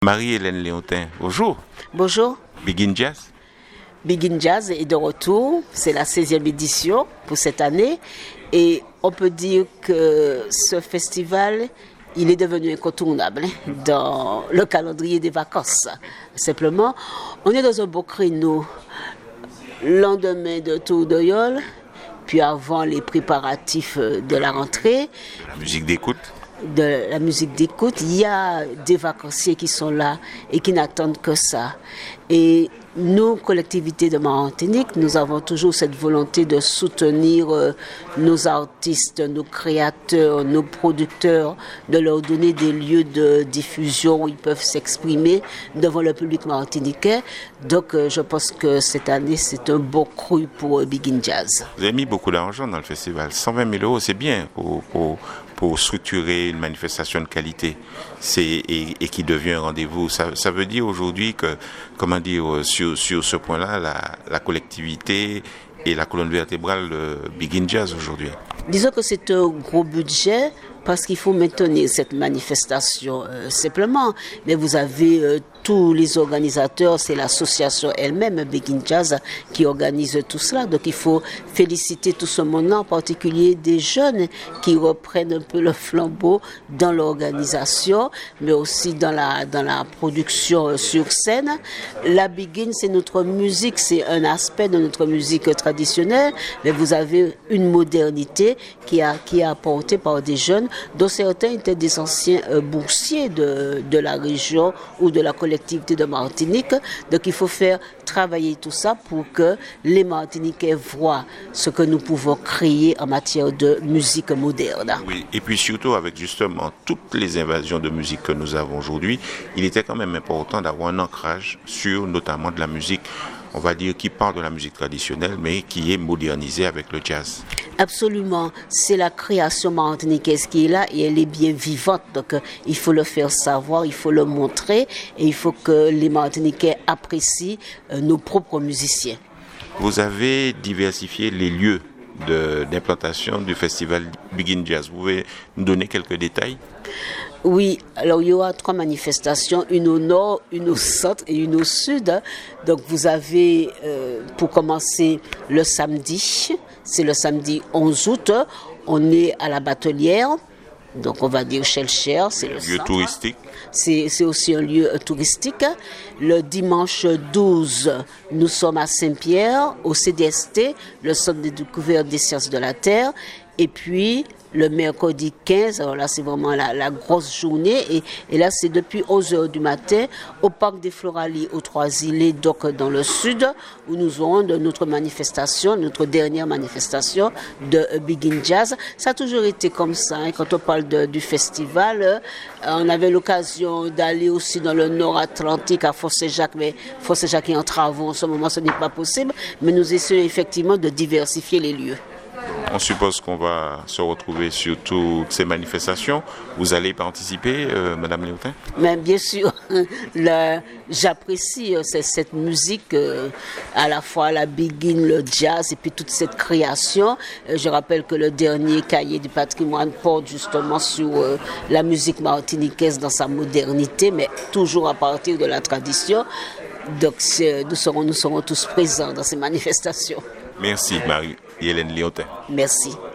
Marie-Hélène Léontin, bonjour. Bonjour. Begin Jazz. Begin Jazz est de retour. C'est la 16e édition pour cette année. Et on peut dire que ce festival, il est devenu incontournable dans le calendrier des vacances. Simplement, on est dans un beau créneau. Lendemain de Tour de Yole, puis avant les préparatifs de la rentrée. La musique d'écoute. De la musique d'écoute, il y a des vacanciers qui sont là et qui n'attendent que ça. Et nous, collectivités de Martinique, nous avons toujours cette volonté de soutenir nos artistes, nos créateurs, nos producteurs, de leur donner des lieux de diffusion où ils peuvent s'exprimer devant le public martiniquais. Donc, je pense que cette année, c'est un beau cru pour Begin Jazz. Vous avez mis beaucoup d'argent dans le festival. 120 000 €, c'est bien pour structurer une manifestation de qualité et qui devient un rendez-vous. Ça veut dire aujourd'hui que, sur ce point-là, la collectivité et la colonne vertébrale de Begin Jazz aujourd'hui. Disons que c'est un gros budget parce qu'il faut maintenir cette manifestation simplement. Mais vous avez tous les organisateurs, c'est l'association elle-même, Begin Jazz, qui organise tout cela. Donc il faut féliciter tout ce monde-là, en particulier des jeunes qui reprennent un peu le flambeau dans l'organisation, mais aussi dans la production sur scène. La Begin, c'est notre musique, c'est un aspect de notre musique traditionnelle, mais vous avez une modernité qui est apportée par des jeunes dont certains étaient des anciens boursiers de la région ou de la collectivité de Martinique. Donc il faut faire travailler tout ça pour que les Martiniquais voient ce que nous pouvons créer en matière de musique moderne. Oui, et puis surtout avec justement toutes les invasions de musique que nous avons aujourd'hui, il était quand même important d'avoir un ancrage sur notamment de la musique, on va dire, qui parle de la musique traditionnelle, mais qui est modernisée avec le jazz. Absolument. C'est la création martiniquaise qui est là et elle est bien vivante. Donc, il faut le faire savoir, il faut le montrer et il faut que les Martiniquais apprécient nos propres musiciens. Vous avez diversifié les lieux d'implantation du festival Begin Jazz. Vous pouvez nous donner quelques détails? Oui, alors il y aura 3 manifestations, une au nord, une au centre et une au sud. Donc vous avez, pour commencer, le samedi, c'est le samedi 11 août, on est à la Batelière, donc on va dire chez le Cher, c'est le lieu touristique. C'est aussi un lieu touristique. Le dimanche 12, nous sommes à Saint-Pierre, au CDST, le Centre de découverte des sciences de la Terre. Et puis, le mercredi 15, alors là, c'est vraiment la grosse journée. Et là, c'est depuis 11h du matin au Parc des Floralies, aux Trois-Îlets, donc dans le sud, où nous aurons notre manifestation, notre dernière manifestation de Begin Jazz. Ça a toujours été comme ça. Hein. Quand on parle du festival, on avait l'occasion d'aller aussi dans le nord Atlantique, à Fort-Saint-Jacques, mais Fort-Saint-Jacques est en travaux. En ce moment, ce n'est pas possible. Mais nous essayons effectivement de diversifier les lieux. On suppose qu'on va se retrouver sur toutes ces manifestations. Vous allez participer, Madame Léontin? Mais bien sûr, j'apprécie cette musique, à la fois la Begin, le jazz et puis toute cette création. Je rappelle que le dernier cahier du patrimoine porte justement sur la musique martiniquaise dans sa modernité, mais toujours à partir de la tradition. Donc nous serons tous présents dans ces manifestations. Merci Marie-Hélène Léontin. Merci.